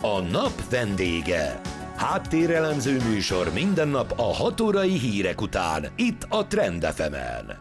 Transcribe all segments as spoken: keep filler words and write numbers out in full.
A nap vendége. Háttérelemző műsor minden nap a hat órai hírek után, itt a Trend ef emen.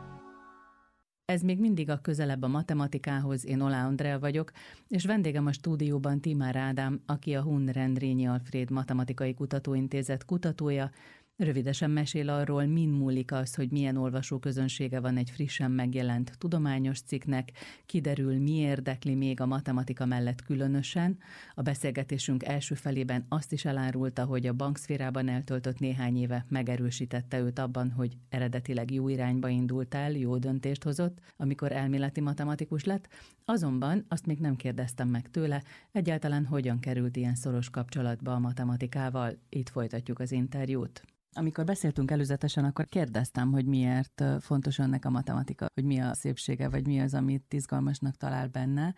Ez még mindig a Közelebb a matematikához, én Oláh Andrea vagyok, és vendégem a stúdióban Timár Ádám, aki a Hun Rendrényi Alfréd Matematikai Kutatóintézet kutatója. Rövidesen mesél arról, min múlik az, hogy milyen olvasóközönsége van egy frissen megjelent tudományos cikknek, kiderül, mi érdekli még a matematika mellett különösen. A beszélgetésünk első felében azt is elárulta, hogy a bankszférában eltöltött néhány éve megerősítette őt abban, hogy eredetileg jó irányba indult el, jó döntést hozott, amikor elméleti matematikus lett, azonban azt még nem kérdeztem meg tőle, egyáltalán hogyan került ilyen szoros kapcsolatba a matematikával. Itt folytatjuk az interjút. Amikor beszéltünk előzetesen, akkor kérdeztem, hogy miért fontos önnek a matematika, hogy mi a szépsége, vagy mi az, amit izgalmasnak talál benne,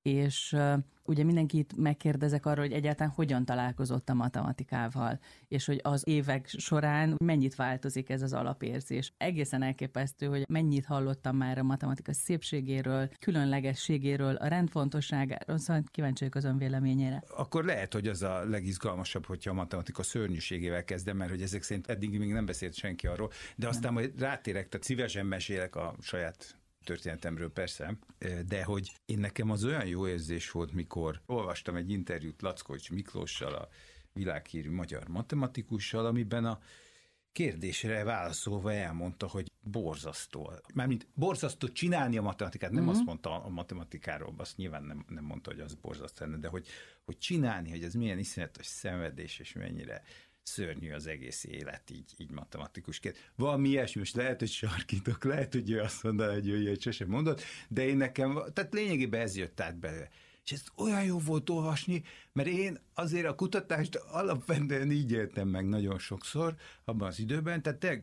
és uh, ugye mindenkit megkérdezek arról, hogy egyáltalán hogyan találkozott a matematikával, és hogy az évek során mennyit változik ez az alapérzés. Egészen elképesztő, hogy mennyit hallottam már a matematika szépségéről, különlegességéről, a rendfontosságáról, szóval kíváncsi vagyok az ön véleményére. Akkor lehet, hogy az a legizgalmasabb, hogyha a matematika szörnyűségével kezdem, mert hogy ezek szerint eddig még nem beszélt senki arról, de aztán nem. Majd rátérek, tehát szívesen mesélek a saját történetemről persze, de hogy én nekem az olyan jó érzés volt, mikor olvastam egy interjút Lackovics Miklóssal, a világhírű magyar matematikussal, amiben a kérdésre válaszolva elmondta, hogy borzasztó. Mármint borzasztó csinálni a matematikát, nem mm-hmm. azt mondta a matematikáról, azt nyilván nem, nem mondta, hogy az borzasztó lenne, de hogy, hogy csinálni, hogy ez milyen iszonyatos szenvedés, és mennyire szörnyű az egész élet így, így matematikusként. Valami ilyesmi, most lehet, hogy sarkítok, lehet, hogy ő azt mondaná, hogy ő ilyet sosem mondott, de én nekem, tehát lényegében ez jött át belőle. És ez olyan jó volt olvasni, mert én azért a kutatást alapvetően így éltem meg nagyon sokszor abban az időben, tehát te,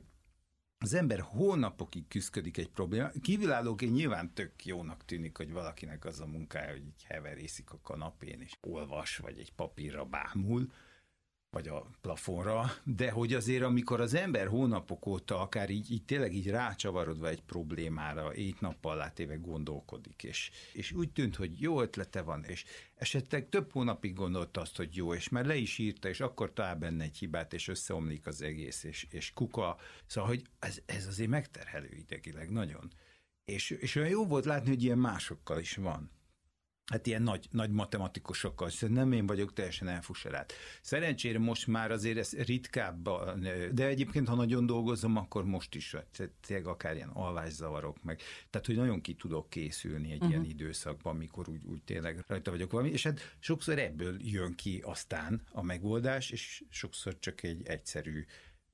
az ember hónapokig küszködik egy probléma. Kívülállóként nyilván tök jónak tűnik, hogy valakinek az a munkája, hogy így heverészik a kanapén, és olvas, vagy egy papírra bámul, vagy a plafonra, de hogy azért, amikor az ember hónapok óta akár így, így tényleg így rácsavarodva egy problémára, ét nappal látéve gondolkodik, és, és úgy tűnt, hogy jó ötlete van, és esetleg több hónapig gondolta azt, hogy jó, és már le is írta, és akkor talál benne egy hibát, és összeomlik az egész, és, és kuka. Szóval, hogy ez, ez azért megterhelő idegileg nagyon. És, és olyan jó volt látni, hogy ilyen másokkal is van. Hát ilyen nagy, nagy matematikusokkal, nem én vagyok teljesen elfuserált. Szerencsére most már azért ez ritkábban, de egyébként, ha nagyon dolgozom, akkor most is, tényleg akár ilyen alvászavarok meg. Tehát, hogy nagyon ki tudok készülni egy uh-huh. ilyen időszakban, amikor úgy, úgy tényleg rajta vagyok valami, és hát sokszor ebből jön ki aztán a megoldás, és sokszor csak egy egyszerű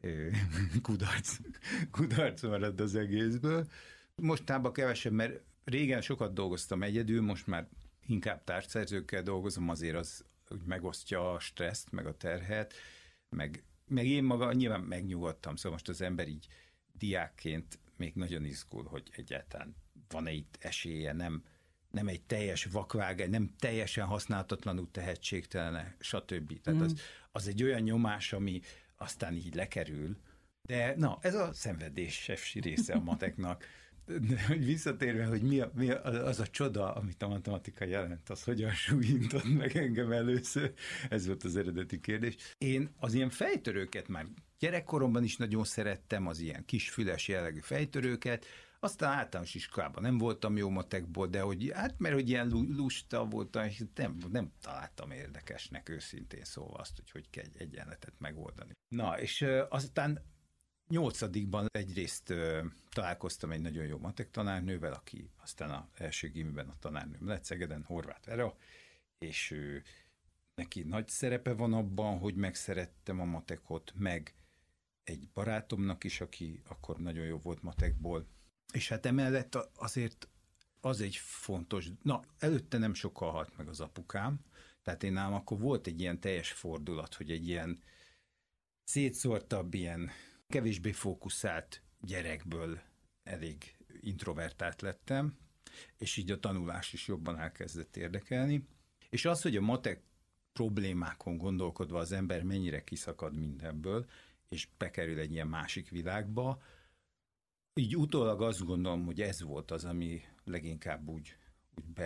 kudarc, kudarc marad az egészből. Mostában kevesebb, mert régen sokat dolgoztam egyedül, most már inkább társszerzőkkel dolgozom, azért az úgy megosztja a stresszt, meg a terhet, meg, meg én maga nyilván megnyugodtam, szóval most az ember így diákként még nagyon izgul, hogy egyáltalán van-e itt esélye, nem, nem egy teljes vakvágány, nem teljesen használhatatlanul tehetségtelen, stb. Tehát mm. az, az egy olyan nyomás, ami aztán így lekerül, de na, ez a szenvedéses része a mateknak. De hogy visszatérve, hogy mi, a, mi a, az a csoda, amit a matematika jelent, az hogyan súlyintott meg engem először, ez volt az eredeti kérdés. Én az ilyen fejtörőket már gyerekkoromban is nagyon szerettem, az ilyen kisfüles jellegű fejtörőket, aztán általános iskolában nem voltam jó matekból, de hogy, hát mert hogy ilyen lusta voltam, és nem, nem találtam érdekesnek őszintén szóval azt, hogy hogy kell egy egyenletet megoldani. Na, és aztán nyolcadikban egyrészt ö, találkoztam egy nagyon jó matek tanárnővel, aki aztán az első gimiben a tanárnőm lett Szegeden, Horváth Vera, és ő, neki nagy szerepe van abban, hogy megszerettem a matekot, meg egy barátomnak is, aki akkor nagyon jó volt matekból. És hát emellett azért az egy fontos, na előtte nem sokkal halt meg az apukám, tehát én nálam akkor volt egy ilyen teljes fordulat, hogy egy ilyen szétszórtabb, ilyen kevésbé fókuszált gyerekből elég introvertált lettem, és így a tanulás is jobban elkezdett érdekelni. És az, hogy a matek problémákon gondolkodva az ember mennyire kiszakad mindenből, és bekerül egy ilyen másik világba, így utólag azt gondolom, hogy ez volt az, ami leginkább úgy, úgy be,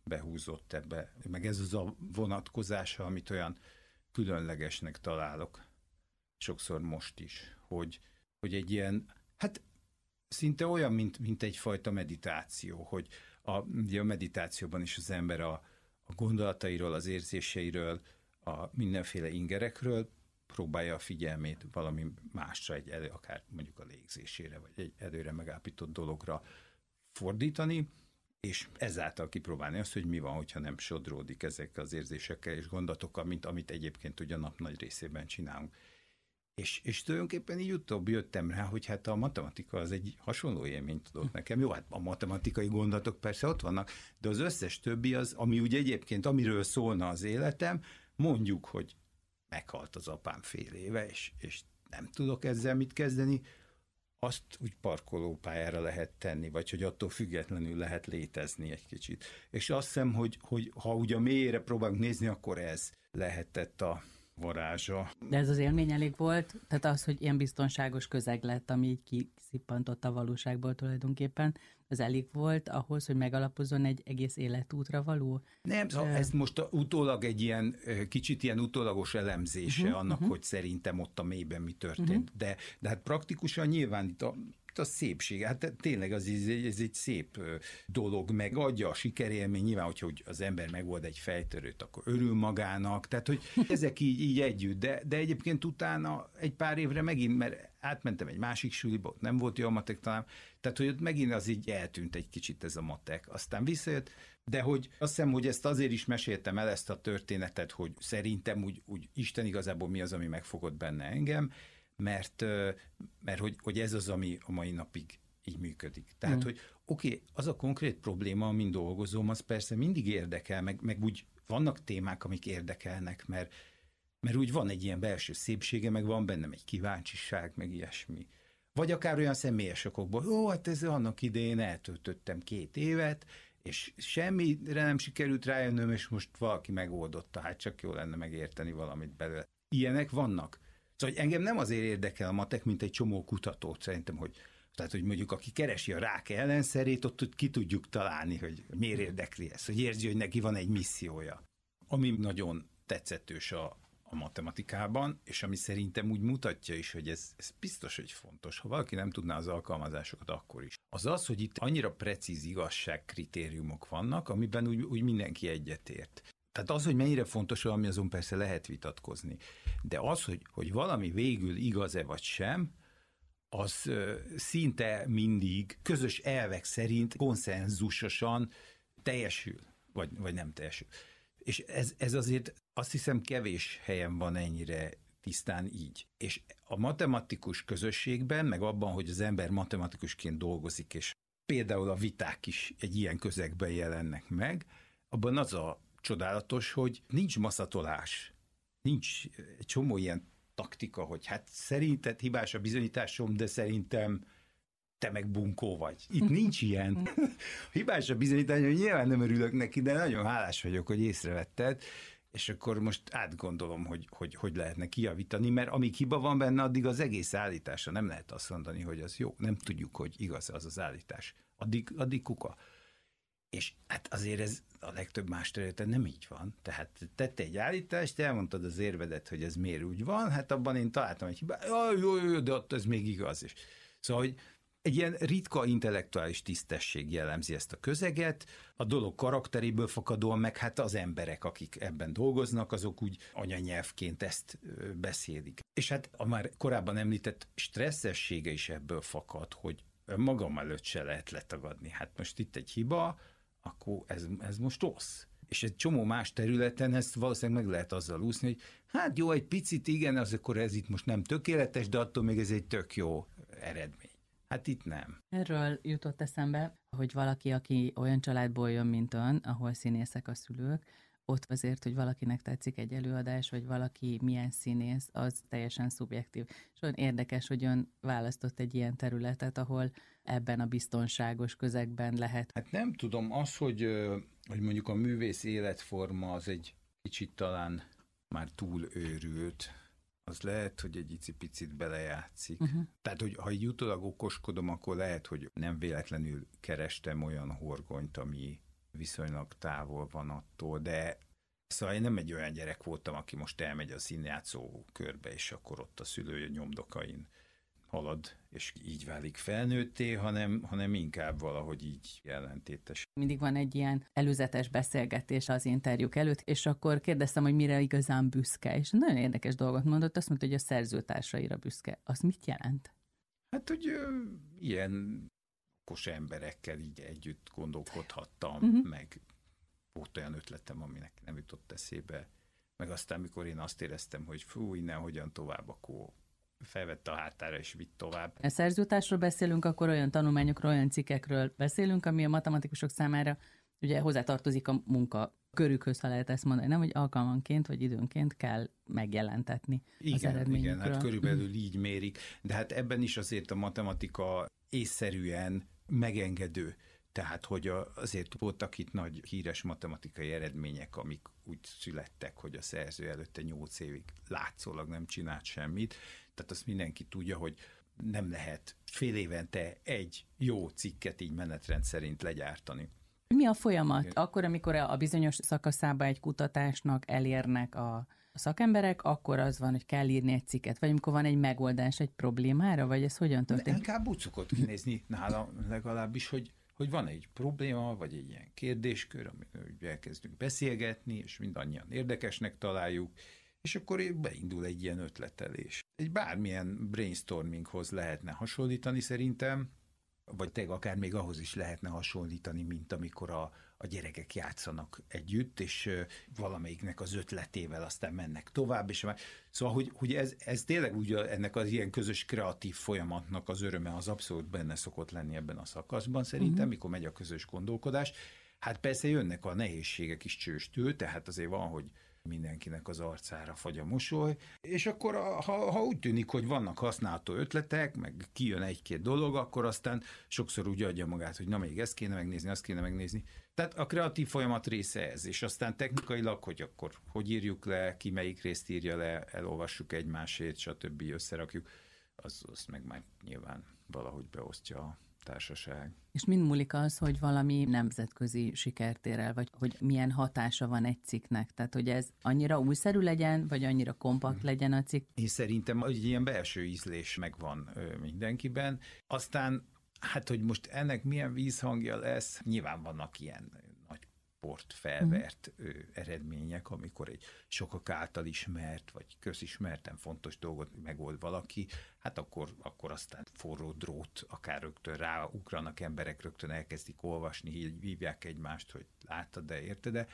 behúzott ebbe, meg ez az a vonatkozása, amit olyan különlegesnek találok, sokszor most is, hogy, hogy egy ilyen, hát szinte olyan, mint, mint egyfajta meditáció, hogy a, ugye a meditációban is az ember a, a gondolatairól, az érzéseiről, a mindenféle ingerekről próbálja a figyelmét valami másra, egy elő, akár mondjuk a légzésére, vagy egy előre megállapított dologra fordítani, és ezáltal kipróbálni azt, hogy mi van, hogyha nem sodródik ezekkel az érzésekkel és gondolatokkal, mint amit egyébként ugye a nap nagy részében csinálunk. És, és tulajdonképpen így utóbb jöttem rá, hogy hát a matematika az egy hasonló élményt tudott nekem. Jó, hát a matematikai gondolatok persze ott vannak, de az összes többi az, ami ugye egyébként, amiről szólna az életem, mondjuk, hogy meghalt az apám fél éve, és, és nem tudok ezzel mit kezdeni, azt úgy parkolópályára lehet tenni, vagy hogy attól függetlenül lehet létezni egy kicsit. És azt hiszem, hogy, hogy ha ugye a mélyére próbálunk nézni, akkor ez lehetett a varázsa. De ez az élmény elég volt? Tehát az, hogy ilyen biztonságos közeg lett, ami így kiszippantott a valóságból tulajdonképpen, az elég volt ahhoz, hogy megalapozzon egy egész életútra való? Nem, szóval ez most a, utólag egy ilyen, kicsit ilyen utólagos elemzése uh-huh, annak, uh-huh. hogy szerintem ott a mélyben mi történt. Uh-huh. De, de hát praktikusan nyilván itt a, itt a szépség, hát tényleg az, ez, ez egy szép dolog, meg adja a sikerélmény, nyilván, hogyha hogy az ember megold egy fejtörőt, akkor örül magának, tehát hogy ezek így, így együtt, de, de egyébként utána egy pár évre megint, mert átmentem egy másik suliba, ott nem volt jó a matek talán, tehát hogy ott megint az így eltűnt egy kicsit ez a matek. Aztán visszajött, de hogy azt hiszem, hogy ezt azért is meséltem el, ezt a történetet, hogy szerintem úgy, úgy Isten igazából mi az, ami megfogott benne engem, mert, mert hogy, hogy ez az, ami a mai napig így működik. Tehát, mm. hogy oké, okay, az a konkrét probléma, amin dolgozom, az persze mindig érdekel, meg, meg úgy vannak témák, amik érdekelnek, mert, mert úgy van egy ilyen belső szépsége, meg van bennem egy kíváncsiság, meg ilyesmi. Vagy akár olyan személyes okokból, ó, hát ez annak idején eltöltöttem két évet, és semmire nem sikerült rájönnöm, és most valaki megoldotta, hát csak jó lenne megérteni valamit belőle. Ilyenek vannak. Szóval engem nem azért érdekel a matek, mint egy csomó kutatót, szerintem, hogy tehát, hogy mondjuk aki keresi a rák ellenszerét, ott ki tudjuk találni, hogy miért érdekli ezt, hogy érzi, hogy neki van egy missziója. Ami nagyon tetszetős a, a matematikában, és ami szerintem úgy mutatja is, hogy ez, ez biztos, hogy fontos. Ha valaki nem tudná az alkalmazásokat, akkor is. Az az, hogy itt annyira precíz igazságkritériumok vannak, amiben úgy, úgy mindenki egyetért. Tehát az, hogy mennyire fontos valami, azon persze lehet vitatkozni. De az, hogy, hogy valami végül igaz-e vagy sem, az ö, szinte mindig közös elvek szerint konszenzusosan teljesül, vagy, vagy nem teljesül. És ez, ez azért azt hiszem kevés helyen van ennyire tisztán így. És a matematikus közösségben, meg abban, hogy az ember matematikusként dolgozik, és például a viták is egy ilyen közegben jelennek meg, abban az a csodálatos, hogy nincs maszatolás, nincs egy csomó ilyen taktika, hogy hát szerinted hibás a bizonyításom, de szerintem te meg bunkó vagy. Itt nincs ilyen. Hibás a bizonyításom, nyilván nem örülök neki, de nagyon hálás vagyok, hogy észrevetted, és akkor most átgondolom, hogy hogy, hogy lehetne kijavítani, mert amíg hiba van benne, addig az egész állításra nem lehet azt mondani, hogy az jó. Nem tudjuk, hogy igaz az az állítás. Addig, addig kuka. És hát azért ez a legtöbb más területen nem így van. Tehát tette egy állítást, elmondtad az érvedet, hogy ez miért úgy van, hát abban én találtam egy hibát, jó, jó, jó, de ott ez még igaz is. Szóval, hogy egy ilyen ritka intellektuális tisztesség jellemzi ezt a közeget, a dolog karakteréből fakadóan, meg hát az emberek, akik ebben dolgoznak, azok úgy anyanyelvként ezt beszélik. És hát a már korábban említett stresszessége is ebből fakad, hogy magam előtt se lehet letagadni. Hát most itt egy hiba, akkor ez, ez most rossz. És egy csomó más területen ezt valószínűleg meg lehet azzal úszni, hogy hát jó, egy picit igen, az akkor ez itt most nem tökéletes, de attól még ez egy tök jó eredmény. Hát itt nem. Erről jutott eszembe, hogy valaki, aki olyan családból jön, mint ön, ahol színészek a szülők, ott azért, hogy valakinek tetszik egy előadás, vagy valaki milyen színész, az teljesen szubjektív. És olyan érdekes, hogy ön választott egy ilyen területet, ahol ebben a biztonságos közegben lehet. Hát nem tudom, az, hogy, hogy mondjuk a művész életforma az egy kicsit talán már túl őrült, az lehet, hogy egy icipicit belejátszik. Uh-huh. Tehát, hogy ha így utólag okoskodom, akkor lehet, hogy nem véletlenül kerestem olyan horgonyt, ami viszonylag távol van attól, de szóval én nem egy olyan gyerek voltam, aki most elmegy a színjátszó körbe, és akkor ott a szülő nyomdokain halad, és így válik felnőtté, hanem, hanem inkább valahogy így ellentétes. Mindig van egy ilyen előzetes beszélgetés az interjúk előtt, és akkor kérdeztem, hogy mire igazán büszke, és nagyon érdekes dolgot mondott, azt mondta, hogy a szerzőtársaira büszke. Az mit jelent? Hát, hogy ö, ilyen okos emberekkel így együtt gondolkodhattam, uh-huh. meg volt olyan ötletem, aminek nem jutott eszébe, meg aztán, mikor én azt éreztem, hogy fú, innen hogyan tovább, akkor felvette a hátára és vitt tovább. A szerzőtársról beszélünk, akkor olyan tanulmányokról, olyan cikkekről beszélünk, ami a matematikusok számára ugye hozzátartozik a munka körükhöz, ha lehet ezt mondani, nem, hogy alkalmanként vagy időnként kell megjelentetni igen, az eredményükről. Igen, hát körülbelül mm. így mérik, de hát ebben is azért a matematika észszerűen megengedő. Tehát, hogy azért voltak itt nagy híres matematikai eredmények, amik úgy születtek, hogy a szerző előtte nyolc évig látszólag nem csinált semmit. Tehát azt mindenki tudja, hogy nem lehet fél évente egy jó cikket így menetrend szerint legyártani. Mi a folyamat? Akkor, amikor a bizonyos szakaszába egy kutatásnak elérnek a szakemberek, akkor az van, hogy kell írni egy cikket, vagy amikor van egy megoldás egy problémára, vagy ez hogyan történik? Inkább úgy szokott kinézni nálam legalábbis, hogy hogy van egy probléma, vagy egy ilyen kérdéskör, amiről elkezdünk beszélgetni, és mindannyian érdekesnek találjuk, és akkor beindul egy ilyen ötletelés. Egy bármilyen brainstorminghoz lehetne hasonlítani szerintem, vagy tényleg akár még ahhoz is lehetne hasonlítani, mint amikor a, a gyerekek játszanak együtt, és uh, valamelyiknek az ötletével aztán mennek tovább, és már... Szóval, hogy, hogy ez, ez tényleg úgy ennek az ilyen közös kreatív folyamatnak az öröme az abszolút benne szokott lenni ebben a szakaszban szerintem, uh-huh. mikor megy a közös gondolkodás. Hát persze jönnek a nehézségek is csőstől, tehát azért van, hogy mindenkinek az arcára fagy a mosoly, és akkor ha, ha úgy tűnik, hogy vannak használható ötletek, meg kijön egy-két dolog, akkor aztán sokszor úgy adja magát, hogy na még ezt kéne megnézni, azt kéne megnézni. Tehát a kreatív folyamat része ez, és aztán technikailag, hogy akkor hogy írjuk le, ki melyik részt írja le, elolvassuk egymásét, stb. Összerakjuk, az, azt meg már nyilván valahogy beosztja a társaság. És mind múlik az, hogy valami nemzetközi sikert ér el, vagy hogy milyen hatása van egy cikknek? Tehát, hogy ez annyira újszerű legyen, vagy annyira kompakt legyen a cikk? Én szerintem, hogy ilyen belső ízlés megvan mindenkiben. Aztán, hát, hogy most ennek milyen vízhangja lesz, nyilván vannak ilyen nagy port felvert mm. eredmények, amikor egy sokak által ismert, vagy közismerten fontos dolgot megold valaki, hát akkor, akkor aztán forró drót, akár rögtön ráugranak emberek, rögtön elkezdik olvasni, hívják egymást, hogy láttad, de érted, de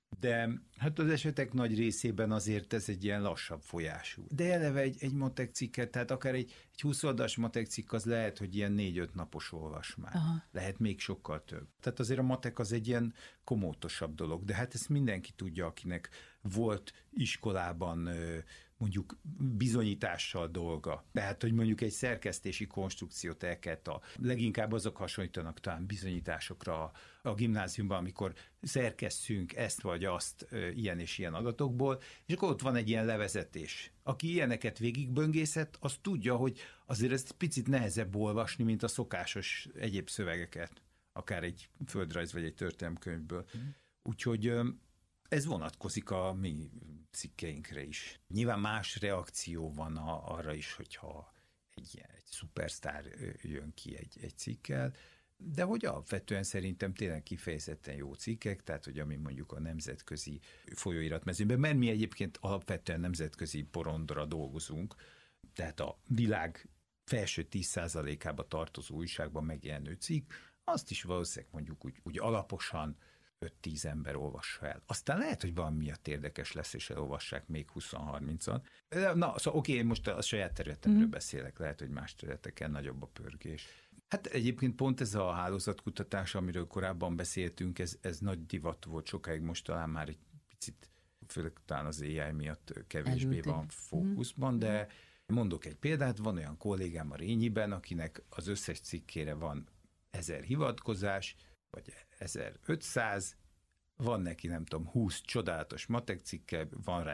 de hát az esetek nagy részében azért ez egy ilyen lassabb folyású. De eleve egy, egy matek cikket, tehát akár egy, egy húsz oldalas matek cikk, az lehet, hogy ilyen négy-öt napos olvasmány. Aha. Lehet még sokkal több. Tehát azért a matek az egy ilyen komótosabb dolog, de hát ezt mindenki tudja, akinek volt iskolában mondjuk bizonyítással dolga. Tehát, hogy mondjuk egy szerkesztési konstrukciót el kell, a, leginkább azok hasonlítanak talán bizonyításokra a, a gimnáziumban, amikor szerkesztünk ezt vagy azt e, ilyen és ilyen adatokból, és akkor ott van egy ilyen levezetés. Aki ilyeneket végigböngészett, az tudja, hogy azért ezt picit nehezebb olvasni, mint a szokásos egyéb szövegeket, akár egy földrajz vagy egy történelemkönyvből. Mm. Úgyhogy ez vonatkozik a mi cikkeinkre is. Nyilván más reakció van a, arra is, hogyha egy, egy szupersztár jön ki egy, egy cikkel, de hogy alapvetően szerintem tényleg kifejezetten jó cikkek, tehát hogy ami mondjuk a nemzetközi folyóiratmezőben, mert mi egyébként alapvetően nemzetközi porondra dolgozunk, tehát a világ felső tíz százalékába tartozó újságban megjelenő cikk, azt is valószínűleg mondjuk úgy, úgy alaposan öt-tíz ember olvassa el. Aztán lehet, hogy valami miatt érdekes lesz, és elolvassák még húsz-harmincan. Na, szóval oké, én most a saját területemről mm. beszélek, lehet, hogy más területeken nagyobb a pörgés. Hát egyébként pont ez a hálózatkutatás, amiről korábban beszéltünk, ez, ez nagy divat volt sokáig, most talán már egy picit, főleg talán az á i miatt kevésbé Elültén. van fókuszban, mm. de mondok egy példát, van olyan kollégám a Rényiben, akinek az összes cikkére van ezer hivatkozás, vagy ezerötszáz, van neki nem tudom húsz csodálatos matek cikke, van rájuk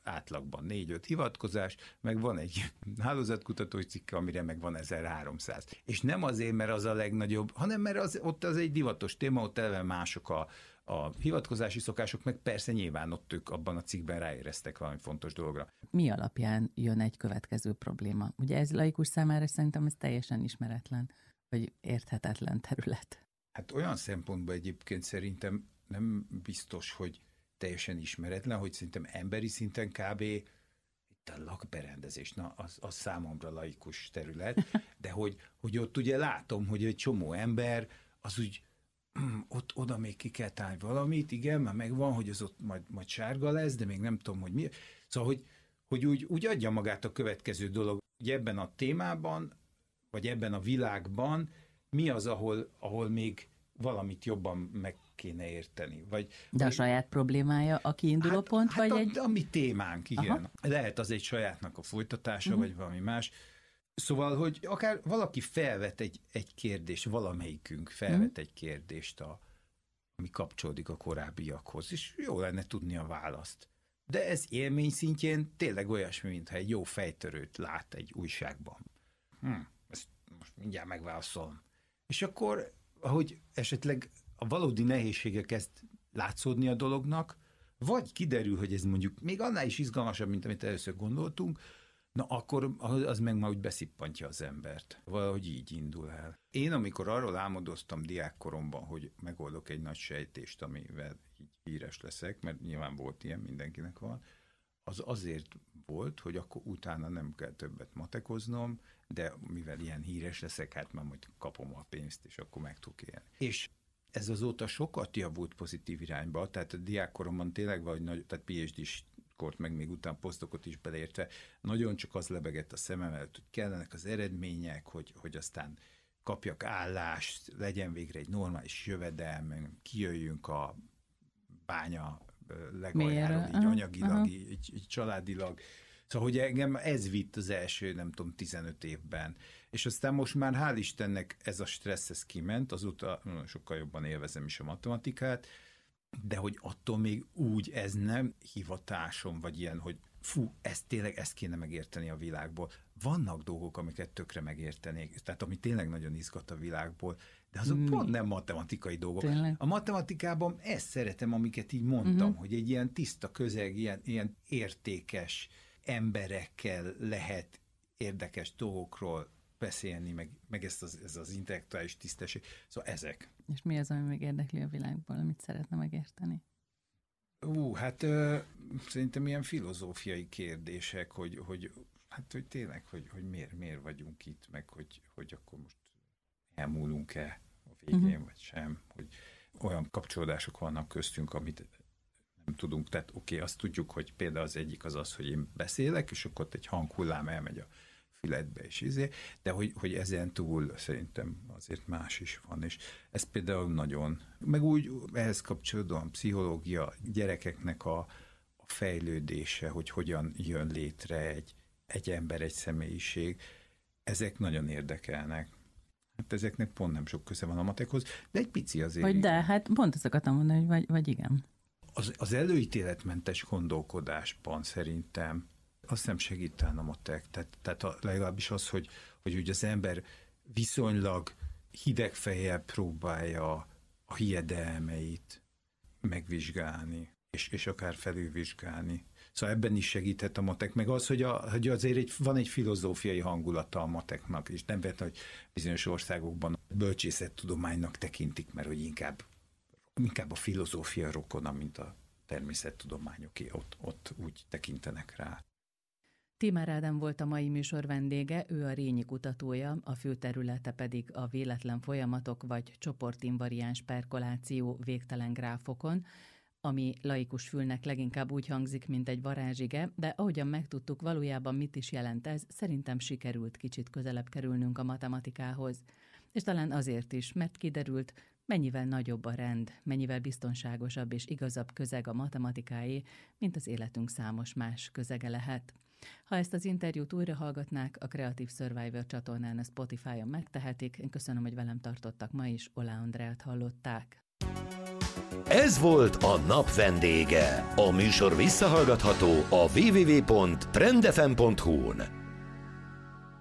átlagban négy-öt hivatkozás, meg van egy hálózatkutatói cikke, amire meg van ezerháromszáz. És nem azért, mert az a legnagyobb, hanem mert az, ott az egy divatos téma, ott eleve mások a, a hivatkozási szokások, meg persze nyilván ott ők abban a cikkben ráéreztek valami fontos dologra. Mi alapján jön egy következő probléma? Ugye ez laikus számára szerintem ez teljesen ismeretlen, vagy érthetetlen terület. Hát olyan szempontból egyébként szerintem nem biztos, hogy teljesen ismeretlen, hogy szerintem emberi szinten kb. Itt a lakberendezés, na, az, az számomra laikus terület, de hogy, hogy ott ugye látom, hogy egy csomó ember, az úgy, hm, ott oda még ki kell tálni valamit, igen, már megvan, hogy az ott majd, majd sárga lesz, de még nem tudom, hogy mi. Szóval, hogy, hogy úgy, úgy adja magát a következő dolog, hogy ebben a témában, vagy ebben a világban mi az, ahol, ahol még valamit jobban meg kéne érteni. Vagy, De a vagy, saját problémája a kiinduló hát, pont, hát vagy a, egy... a mi témánk, igen. Aha. Lehet az egy sajátnak a folytatása, uh-huh. vagy valami más. Szóval, hogy akár valaki felvet egy, egy kérdést, valamelyikünk felvet uh-huh. egy kérdést, a, ami kapcsolódik a korábbiakhoz, és jó lenne tudni a választ. De ez élmény szintjén tényleg olyasmi, mintha egy jó fejtörőt lát egy újságban. Hm, ezt most mindjárt megválaszolom. És akkor, ahogy esetleg a valódi nehézsége kezd látszódni a dolognak, vagy kiderül, hogy ez mondjuk még annál is izgalmasabb, mint amit először gondoltunk, na akkor az meg már úgy beszippantja az embert. Valahogy így indul el. Én, amikor arról álmodoztam diákkoromban, hogy megoldok egy nagy sejtést, amivel így híres leszek, mert nyilván volt ilyen, mindenkinek van, az azért volt, hogy akkor utána nem kell többet matekoznom, de mivel ilyen híres leszek, hát már majd kapom a pénzt, és akkor meg tudok élni. És ez azóta sokat javult pozitív irányba, tehát a diákkoromban tényleg vagy nagy, tehát pé há dés kort, meg még utána posztokot is beleértve, nagyon csak az lebegett a szemem előtt, hogy kellenek az eredmények, hogy, hogy aztán kapjak állást, legyen végre egy normális jövedelem, kijöjjünk a bánya legaljáról, így anyagilag, uh-huh. így, így családilag. Szóval, hogy engem ez vitt az első, nem tudom, tizenöt évben. És aztán most már hál' Istennek ez a stressz, ez kiment, azóta sokkal jobban élvezem is a matematikát, de hogy attól még úgy ez nem hivatásom, vagy ilyen, hogy fú, ezt tényleg, ezt kéne megérteni a világból. Vannak dolgok, amiket tökre megértenék, tehát ami tényleg nagyon izgat a világból, de azok Mi? pont nem matematikai dolgok. Tényleg? A matematikában ezt szeretem, amiket így mondtam, uh-huh. hogy egy ilyen tiszta közeg, ilyen, ilyen értékes emberekkel lehet érdekes dolgokról beszélni, meg, meg ezt az, ez az intellektuális tisztesség. Szóval ezek. És mi az, ami még érdekli a világból, amit szeretne megérteni? Ú, hát ö, szerintem ilyen filozófiai kérdések, hogy, hogy, hát, hogy tényleg, hogy, hogy miért, miért vagyunk itt, meg hogy, hogy akkor most elmúlunk-e a végén, uh-huh. vagy sem, hogy olyan kapcsolódások vannak köztünk, amit nem tudunk, tehát oké, okay, azt tudjuk, hogy például az egyik az az, hogy én beszélek, és akkor ott egy hanghullám elmegy a füledbe, és izé, de hogy, hogy ezen túl szerintem azért más is van, és ez például nagyon, meg úgy ehhez kapcsolódóan pszichológia, gyerekeknek a, a fejlődése, hogy hogyan jön létre egy, egy ember, egy személyiség, ezek nagyon érdekelnek. Hát ezeknek pont nem sok köze van a matekhoz, de egy pici azért. Vagy de, hát pont ezt akartam mondani, hogy vagy, vagy igen. Az, az előítéletmentes gondolkodásban szerintem azt nem segít a matek. Tehát, tehát a, legalábbis az, hogy, hogy ugye az ember viszonylag hideg fejjel próbálja a hiedelmeit megvizsgálni, és, és akár felülvizsgálni. Szóval ebben is segíthet a matek, meg az, hogy, a, hogy azért egy, van egy filozófiai hangulata a mateknak, és nem véletlen, hogy bizonyos országokban bölcsészettudománynak tekintik, mert hogy inkább, inkább a filozófia rokona, mint a természettudományoké, ott, ott úgy tekintenek rá. Tímár Ádám volt a mai műsor vendége, ő a Rényi kutatója, a fő területe pedig a véletlen folyamatok vagy csoportinvariáns perkoláció végtelen gráfokon, ami laikus fülnek leginkább úgy hangzik, mint egy varázsige, de ahogyan megtudtuk, valójában mit is jelent ez, szerintem sikerült kicsit közelebb kerülnünk a matematikához. És talán azért is, mert kiderült, mennyivel nagyobb a rend, mennyivel biztonságosabb és igazabb közeg a matematikáé, mint az életünk számos más közege lehet. Ha ezt az interjút újra hallgatnák, a Creative Survivor csatornán a Spotify-on megtehetik. Én köszönöm, hogy velem tartottak ma is, Oláh Andreát hallották. Ez volt a nap vendége. A műsor visszahallgatható a double-u double-u double-u pont trend f m pont h u-n.